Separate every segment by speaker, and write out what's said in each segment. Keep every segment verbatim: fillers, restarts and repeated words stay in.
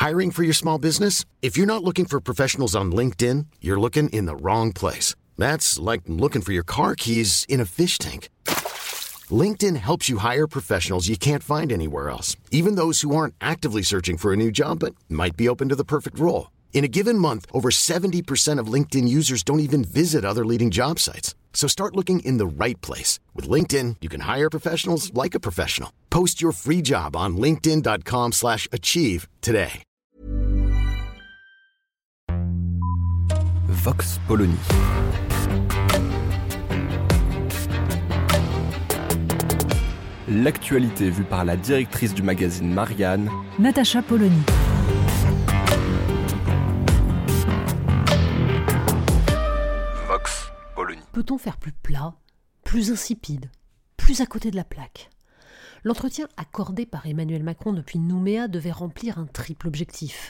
Speaker 1: Hiring for your small business? If you're not looking for professionals on LinkedIn, you're looking in the wrong place. That's like looking for your car keys in a fish tank. LinkedIn helps you hire professionals you can't find anywhere else, even those who aren't actively searching for a new job but might be open to the perfect role. In a given month, over seventy percent of LinkedIn users don't even visit other leading job sites. So start looking in the right place. With LinkedIn, you can hire professionals like a professional. Post your free job on linkedin dot com slash achieve today.
Speaker 2: Vox Polony. L'actualité vue par la directrice du magazine Marianne,
Speaker 3: Natacha Polony.
Speaker 2: Vox Polony.
Speaker 3: Peut-on faire plus plat, plus insipide, plus à côté de la plaque ? L'entretien accordé par Emmanuel Macron depuis Nouméa devait remplir un triple objectif.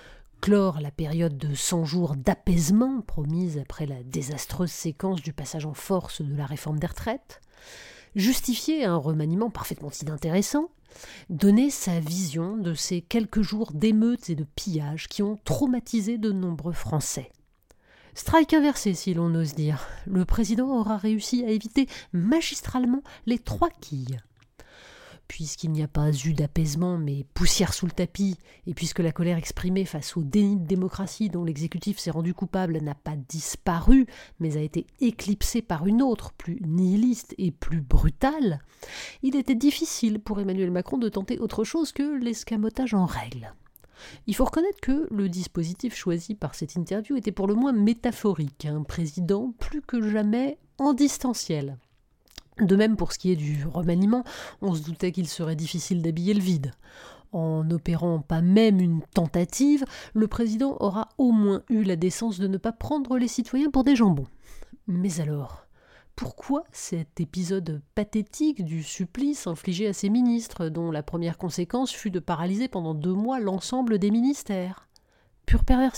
Speaker 3: Clore la période de cent jours d'apaisement promise après la désastreuse séquence du passage en force de la réforme des retraites, justifier un remaniement parfaitement inintéressant, donner sa vision de ces quelques jours d'émeutes et de pillages qui ont traumatisé de nombreux Français. Strike inversé, si l'on ose dire. Le président aura réussi à éviter magistralement les trois quilles. Puisqu'il n'y a pas eu d'apaisement, mais poussière sous le tapis, et puisque la colère exprimée face au déni de démocratie dont l'exécutif s'est rendu coupable n'a pas disparu, mais a été éclipsée par une autre, plus nihiliste et plus brutale, il était difficile pour Emmanuel Macron de tenter autre chose que l'escamotage en règle. Il faut reconnaître que le dispositif choisi par cette interview était pour le moins métaphorique, un président plus que jamais en distanciel. De même pour ce qui est du remaniement, on se doutait qu'il serait difficile d'habiller le vide. En n'opérant pas même une tentative, le président aura au moins eu la décence de ne pas prendre les citoyens pour des jambons. Mais alors, pourquoi cet épisode pathétique du supplice infligé à ses ministres, dont la première conséquence fut de paralyser pendant deux mois l'ensemble des ministères ? Pure perversité ?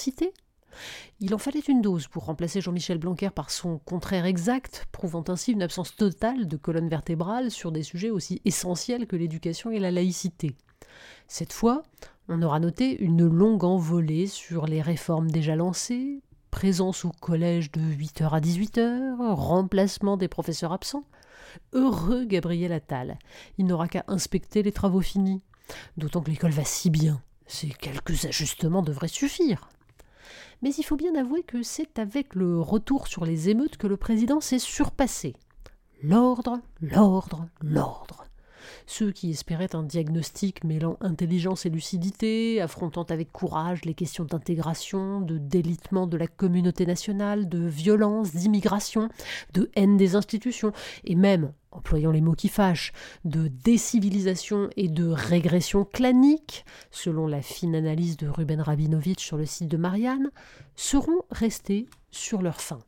Speaker 3: Il en fallait une dose pour remplacer Jean-Michel Blanquer par son contraire exact, prouvant ainsi une absence totale de colonne vertébrale sur des sujets aussi essentiels que l'éducation et la laïcité. Cette fois, on aura noté une longue envolée sur les réformes déjà lancées, présence au collège de huit heures à dix-huit heures, remplacement des professeurs absents. Heureux Gabriel Attal, il n'aura qu'à inspecter les travaux finis, d'autant que l'école va si bien. Ces quelques ajustements devraient suffire. Mais il faut bien avouer que c'est avec le retour sur les émeutes que le président s'est surpassé. L'ordre, l'ordre, l'ordre. Ceux qui espéraient un diagnostic mêlant intelligence et lucidité, affrontant avec courage les questions d'intégration, de délitement de la communauté nationale, de violence, d'immigration, de haine des institutions, et même, employant les mots qui fâchent, de décivilisation et de régression clanique, selon la fine analyse de Ruben Rabinovitch sur le site de Marianne, seront restés sur leur faim.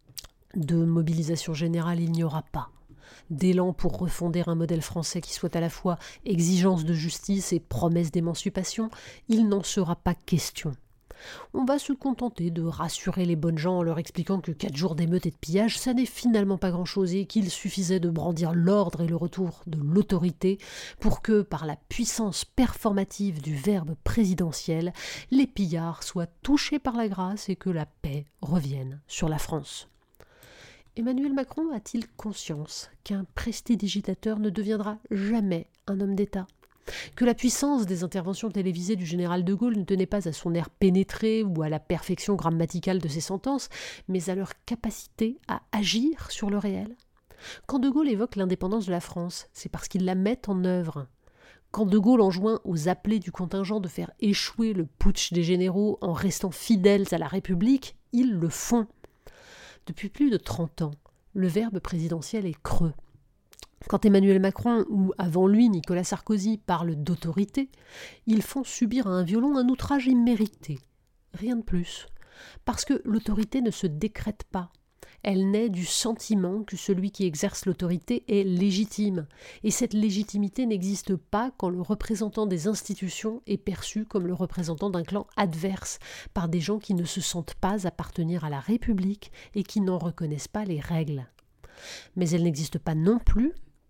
Speaker 3: De mobilisation générale, il n'y aura pas. D'élan pour refonder un modèle français qui soit à la fois exigence de justice et promesse d'émancipation, il n'en sera pas question. On va se contenter de rassurer les bonnes gens en leur expliquant que quatre jours d'émeutes et de pillage, ça n'est finalement pas grand-chose et qu'il suffisait de brandir l'ordre et le retour de l'autorité pour que, par la puissance performative du verbe présidentiel, les pillards soient touchés par la grâce et que la paix revienne sur la France. Emmanuel Macron a-t-il conscience qu'un prestidigitateur ne deviendra jamais un homme d'État ? Que la puissance des interventions télévisées du général de Gaulle ne tenait pas à son air pénétré ou à la perfection grammaticale de ses sentences, mais à leur capacité à agir sur le réel ? Quand de Gaulle évoque l'indépendance de la France, c'est parce qu'il la met en œuvre. Quand de Gaulle enjoint aux appelés du contingent de faire échouer le putsch des généraux en restant fidèles à la République, ils le font. Depuis plus de trente ans, le verbe présidentiel est creux. Quand Emmanuel Macron ou avant lui Nicolas Sarkozy parlent d'autorité, ils font subir à un violon un outrage immérité. Rien de plus. Parce que l'autorité ne se décrète pas. Elle naît du sentiment que celui qui exerce l'autorité est légitime. Et cette légitimité n'existe pas quand le représentant des institutions est perçu comme le représentant d'un clan adverse par des gens qui ne se sentent pas appartenir à la République et qui n'en reconnaissent pas les règles. Mais elle n'existe pas non plus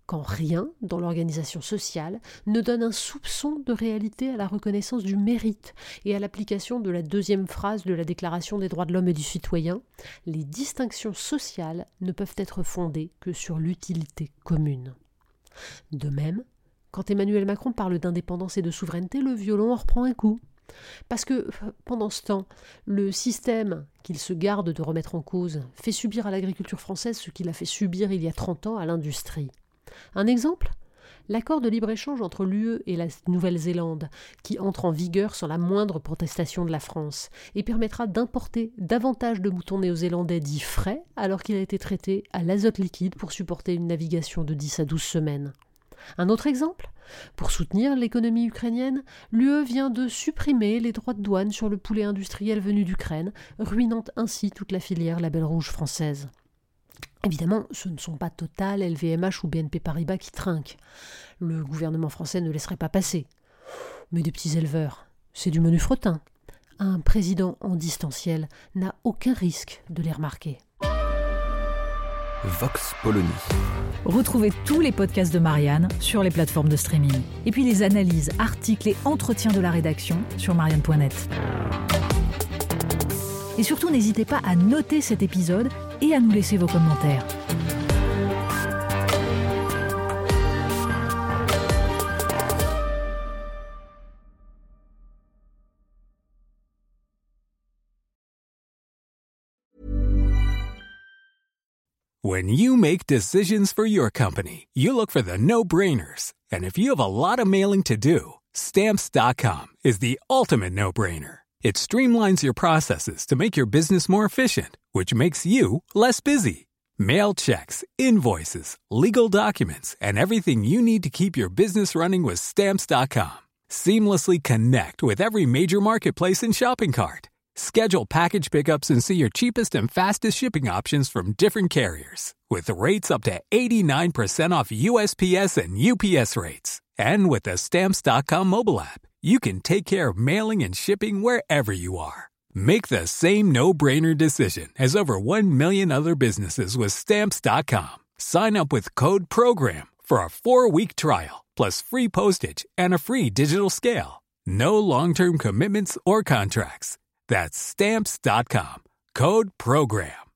Speaker 3: quand rien dans l'organisation sociale ne donne un soupçon de réalité à la reconnaissance du mérite et à l'application de la deuxième phrase de la Déclaration des droits de l'homme et du citoyen, les distinctions sociales ne peuvent être fondées que sur l'utilité commune. De même, quand Emmanuel Macron parle d'indépendance et de souveraineté, le violon en reprend un coup. Parce que, pendant ce temps, le système qu'il se garde de remettre en cause fait subir à l'agriculture française ce qu'il a fait subir il y a trente ans à l'industrie. Un exemple ? L'accord de libre-échange entre l'U E et la Nouvelle-Zélande, qui entre en vigueur sans la moindre protestation de la France, et permettra d'importer davantage de moutons néo-zélandais dits frais, alors qu'il a été traité à l'azote liquide pour supporter une navigation de dix à douze semaines. Un autre exemple ? Pour soutenir l'économie ukrainienne, l'U E vient de supprimer les droits de douane sur le poulet industriel venu d'Ukraine, ruinant ainsi toute la filière Label Rouge française. Évidemment, ce ne sont pas Total, L V M H ou B N P Paribas qui trinquent. Le gouvernement français ne laisserait pas passer. Mais des petits éleveurs, c'est du menu fretin. Un président en distanciel n'a aucun risque de les remarquer.
Speaker 2: Vox Polony.
Speaker 4: Retrouvez tous les podcasts de Marianne sur les plateformes de streaming. Et puis les analyses, articles et entretiens de la rédaction sur marianne point net. Et surtout, n'hésitez pas à noter cet épisode et à nous laisser vos commentaires.
Speaker 5: When you make decisions for your company, you look for the no-brainers. And if you have a lot of mailing to do, Stamps dot com is the ultimate no-brainer. It streamlines your processes to make your business more efficient, which makes you less busy. Mail checks, invoices, legal documents, and everything you need to keep your business running with Stamps dot com. Seamlessly connect with every major marketplace and shopping cart. Schedule package pickups and see your cheapest and fastest shipping options from different carriers. With rates up to eighty-nine percent off U S P S and U P S rates. And with the Stamps dot com mobile app, you can take care of mailing and shipping wherever you are. Make the same no-brainer decision as over one million other businesses with Stamps dot com. Sign up with code PROGRAM for a four-week trial, plus free postage and a free digital scale. No long-term commitments or contracts. That's Stamps dot com. Code PROGRAM.